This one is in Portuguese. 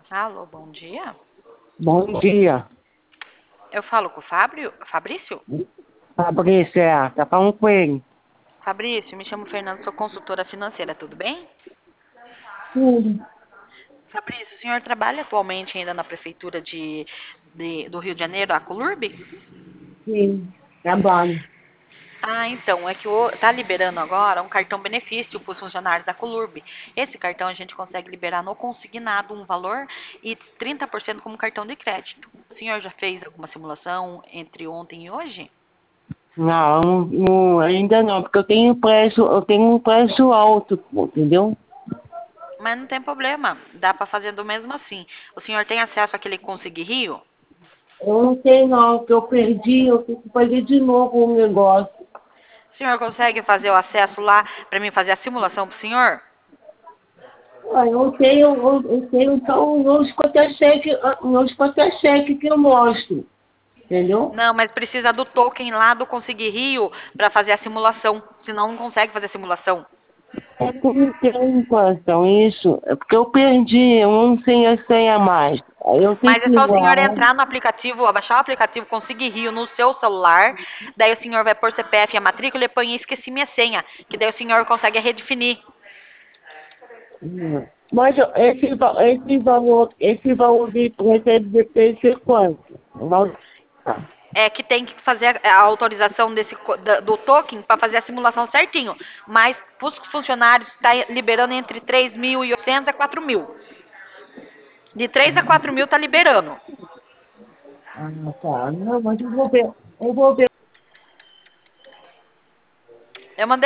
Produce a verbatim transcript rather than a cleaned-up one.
Alô, bom dia. Bom dia. Eu falo com o Fábio, Fabrício? Fabrício, é, tá falando com ele? Fabrício, me chamo Fernando, sou consultora financeira, tudo bem? Sim, Fabrício, o senhor trabalha atualmente ainda na prefeitura de, de- do Rio de Janeiro, a Colurb? sim, trabalho. Ah, então, é que está liberando agora um cartão benefício para os funcionários da Colurb. Esse cartão a gente consegue liberar no consignado um valor e trinta por cento como cartão de crédito. O senhor já fez alguma simulação entre ontem e hoje? Não, não, não, ainda não, porque eu tenho preço, eu tenho um preço alto, entendeu? Mas não tem problema, dá para fazer do mesmo assim. O senhor tem acesso àquele Consegui Rio? Eu não tenho não, porque eu perdi, eu tenho que fazer de novo o negócio. O senhor consegue fazer o acesso lá para mim fazer a simulação para o senhor? Ah, eu tenho, eu, eu tenho então meus contra-cheque, meus contra-cheque que eu mostro, entendeu? Não, mas precisa do token lá do Consegui Rio para fazer a simulação, senão não consegue fazer a simulação. É que eu não tenho questão, isso, é porque eu perdi, eu não sei a senha mais. Aí eu tenho Mas é que ir só o senhor lá. entrar no aplicativo, abaixar o aplicativo Consegui Rio no seu celular, daí o senhor vai pôr C P F e a matrícula e põe esqueci minha senha, que daí o senhor consegue redefinir. Hum. Mas esse, va- esse valor, esse valor de recebe de P C quanto? Não- É que tem que fazer a autorização desse, co- da- do token para fazer a simulação certinho. Mas para os funcionários está liberando entre três mil e oitocentos a quatro mil. De três a quatro mil está liberando. Ah, tá. Não, mas eu vou ver. Eu vou ver. Eu mandei